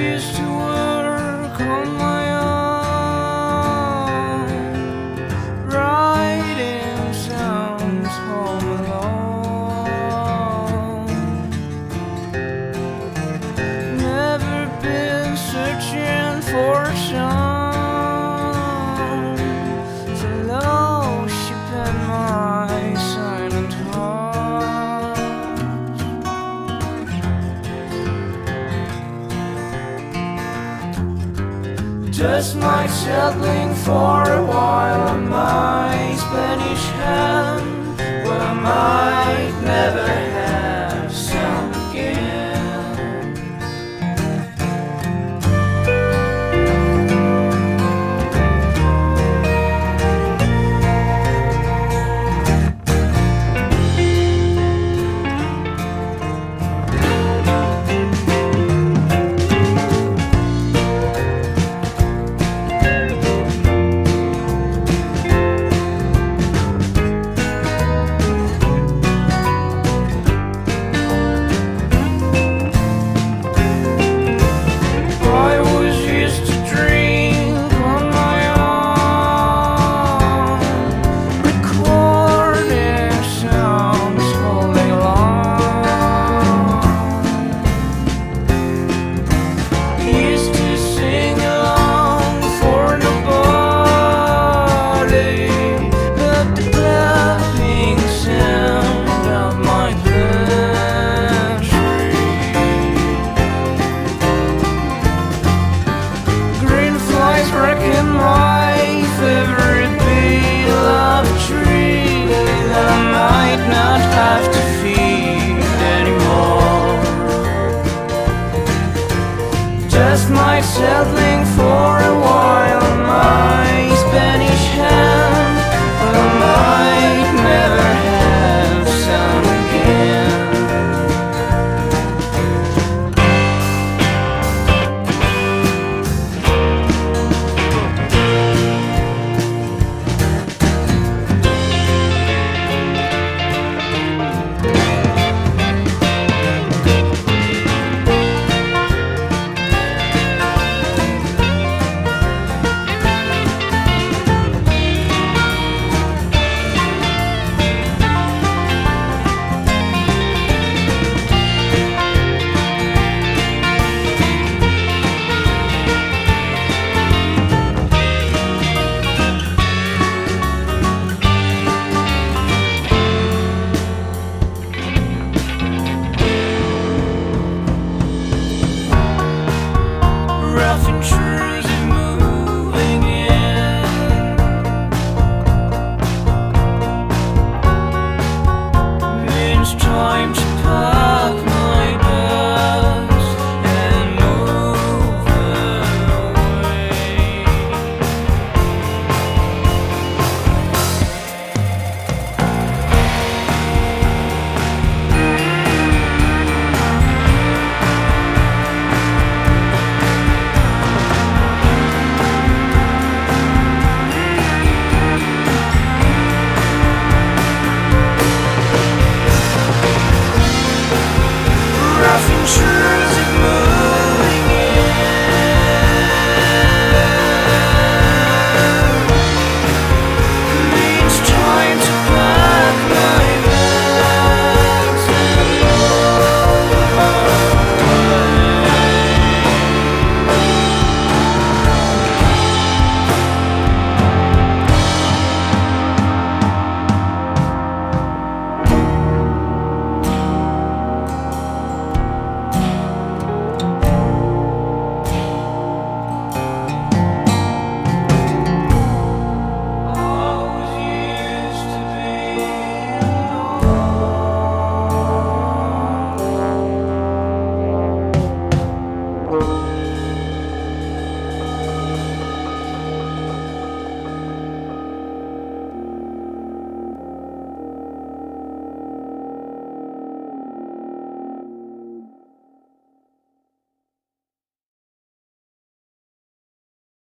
used to work on my own, writing songs home alone. Never been searching for a song to fellowship in my silent heart. Just might settling for a while on my Spanish hand, where I might never have some again. My favorite beloved tree that I might not have to feed anymore. Just my settling for a while, my